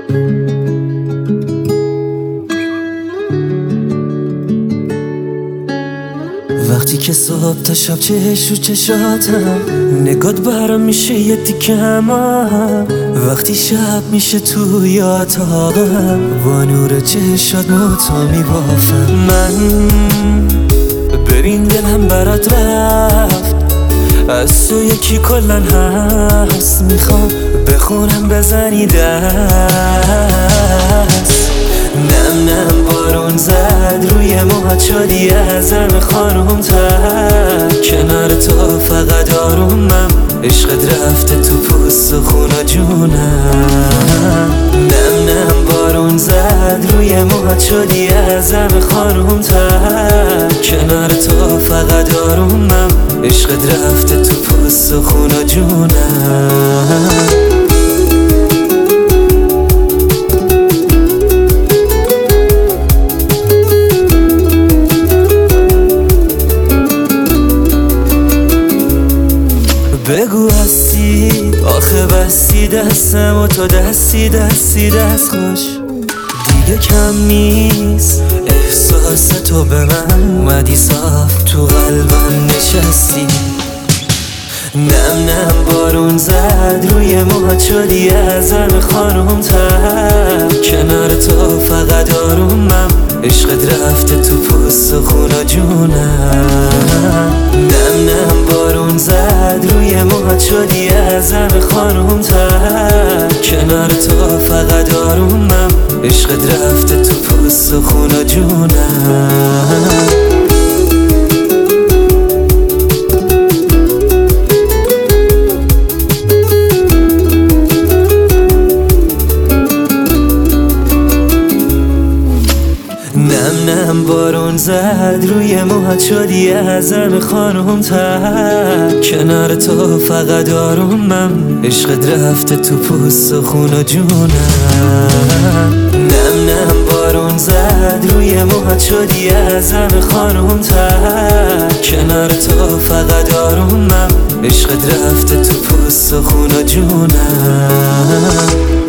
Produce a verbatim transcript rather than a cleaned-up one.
وقتی که صبح تا شب چش رو چشاتم، نگات برام میشه یه دیگم. وقتی شب میشه توی اتاقم، با نور چشات موتا میبافم. من ببین دلم برات رفت، از تو یکی کلن هست. میخوام بخونم بزنی دست. نم نم بارون زد روی موهات، شدی ازم خانوم تر. کنار تو فقط آرومم، عشقت رفته تو پوست و خون و جونم. نم نم بارون زد روی موهات، شدی ازم خانوم تر. کنار تو فقط آرومم، عشقت رفته تو پوست و خون و جونم. بگو هستی آخه بستی دستم و تو دستی دستی دست خوش. دیگه کم نیست احساس تو به من، اومدی صاف تو قلبم نشستی. نم نم بارون زد روی موهات، شدی ازم خانوم تر. کنار تو فقط آرومم، عشقت رفته تو پوست و خون و جونم. نم نم بارون زد روی موهات، شدی ازم خانوم تر. کنار تو فقط آرومم، عشقت رفته تو پوست و خون و جونم. نم نم بارون زد روی موهات، شدی ازم خانوم تر. کنار تو فقط آرومم، عشقت رفته تو پوست و خون و جونم. نم نم بارون زد روی موهات، شدی ازم خانوم تر. کنار تو فقط آرومم، عشقت رفته تو پوست و خون و جونم.